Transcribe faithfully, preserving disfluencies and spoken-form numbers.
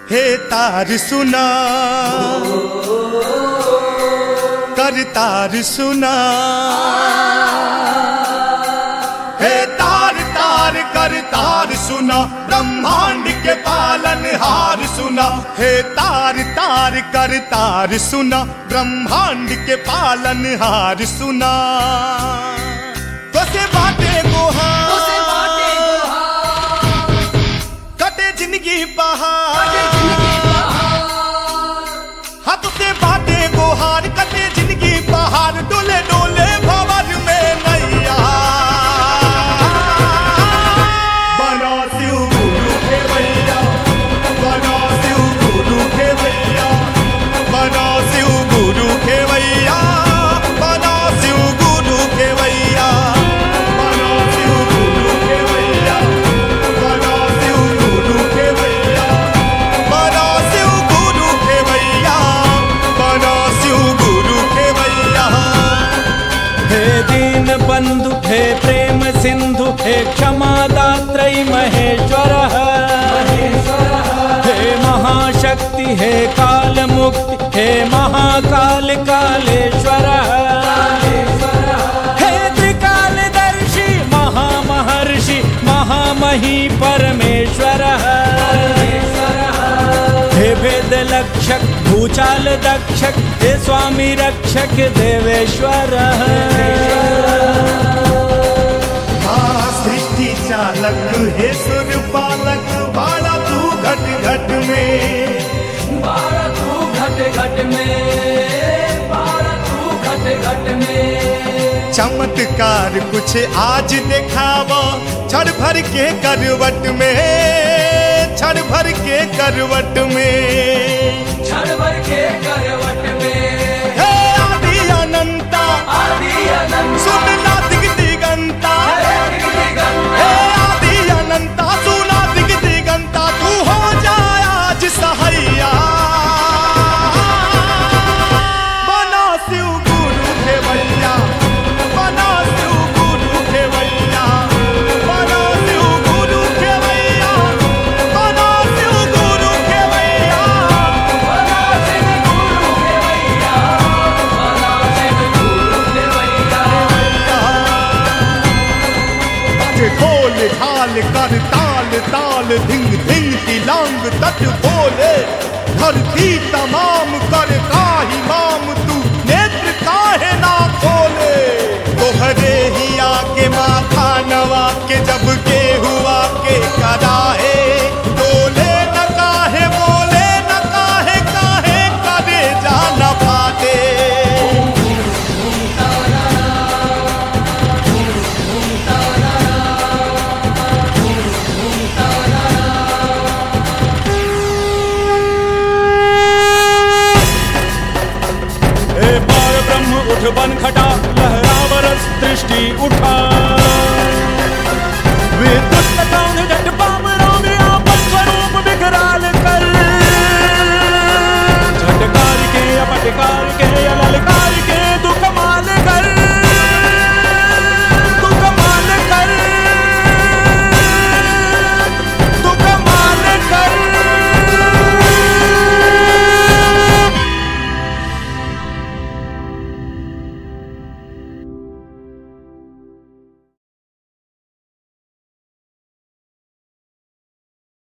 हे तार सुना कर तार सुना, हे तार तार कर तार सुना, ब्रह्मांड के पालनहार सुना। हे तार तार कर तार सुना, ब्रह्मांड के पालनहार सुना। तो से बातें गोहा कटे जिंदगी पहाड़, हाँ तुझसे बातें गोहार कटे जिंदगी पहाड़, डोले डोले भंवर में नैया। बना शिव गुरु के भैया, बना शिव गुरु के भैया, बना शिव गुरु के भैया, बना शिव गुरु के भैया, बना शिव गुरु के भैया, बना शिव गुरु के भैया, बना शिव गुरु के भैया, बना शिव गुरु के भैया। हे दीन बंधु हे प्रेम सिंधु, हे क्षमा दात्री महेश्वर, हे महाशक्ति हे काल मुक्ति, हे महाकाल कालेश्वर, हे त्रिकालदर्शी महामहर्षि महामही परमेश्वर, हे वेद लक्षक भूचाल दक्षक, हे स्वामी रक्षक देवेश्वर। हाँ सृष्टि चालक हे सुर पालक, बाड़ा तू घट घट में, बाड़ा तू घट घट में, बाड़ा तू घट घट में। चमत्कार कुछ आज दिखावा, क्षण भर के करवट में, क्षण भर के करवट में, क्षण भर के करवट में। हे आदि अनंता, आदि अनंत सुनना दिग दिगंता, हे आदि अनंता सुना दिग दिगंता, तू हो जाए आज सहैया। बना शिव गुरु के भैया, बना शिव गुरु के भैया, बना शिव गुरु के भैया, बना शिव गुरु के भैया, बना शिव गुरु के भैया, बना शिव गुरु के भैया। बज ढोल ढाल कर ताल ताल, धिंग धिंग तिलांग तट बोले, धरती तमाम कर काही माम, तू नेत्र काहे ना खोले। तोहरे ही आके माथा नवा के, जब के हुआ के कराहे, डोले न काहे बोले न काहे, काहे करे जाना फाटे। हे पार ब्रह्म उठ बन खटा, लहरा बरस दृष्टि उठा, वे दुष्ट कौन झट